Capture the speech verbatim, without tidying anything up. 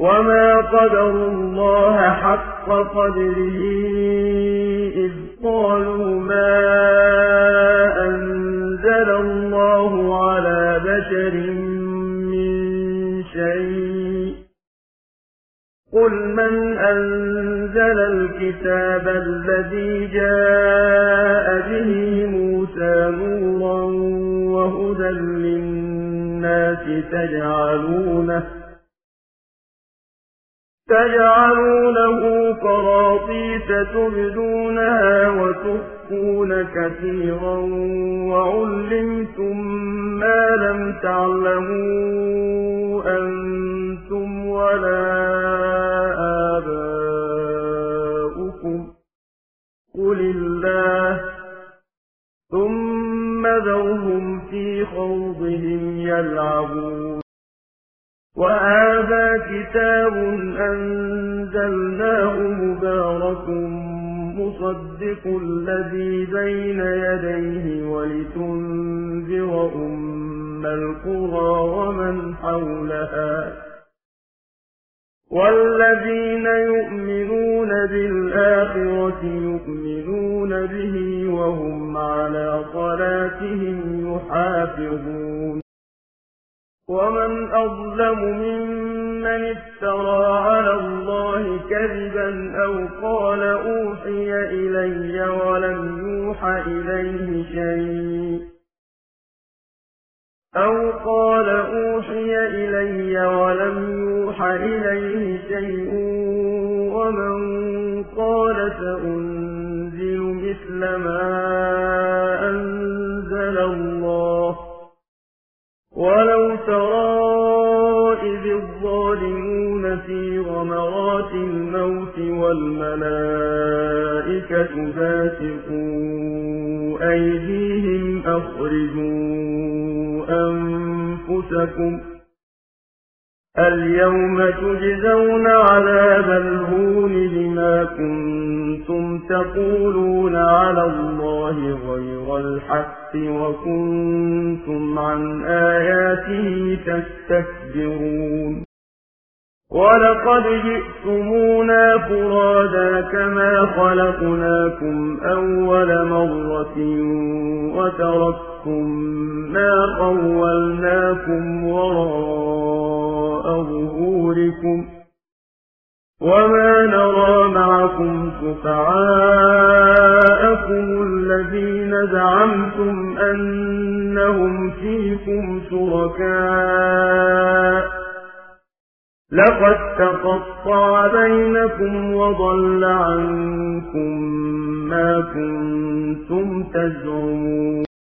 وما قدروا الله حق قدره إذ قالوا ما أنزل الله على بشر من شيء قل من أنزل الكتاب الذي جاء به موسى نورا وهدى للناس تجعلونه تجعلونه قراطيس تبدونها وتخفون كثيرا وعلمتم ما لم تعلموا أنتم ولا آباؤكم قل الله ثم ذرهم في خوضهم يلعبون وهذا كتاب أنزلناه مبارك مصدق الذي بين يديه ولتنذر أم القرى ومن حولها والذين يؤمنون بالآخرة يؤمنون به وهم على صلاتهم يحافظون ومن أظلم ممن افترى على الله كذبا أو قال أوحي إلي ولم يوح إليه شيء أو قال أوحي إلي ولم يوح إليه شيء ومن قال سأنزل مثل ما أنزل الله ولو ترى إذ الظالمون في غمرات الموت والملائكة باسطوا أيديهم أخرجوا أنفسكم اليوم تجزون عذاب الهون بما كنتم تقولون على الله غير الحق وكنتم عن آياته تستكبرون ولقد جئتمونا فرادا كما خلقناكم أول مرة وتركتم ما خولناكم وراء ظهوركم وما نرى معكم شفعاءكم الذين زعمتم أنهم فيكم شركاء لقد تقطع بينكم وضل عنكم ما كنتم تزعمون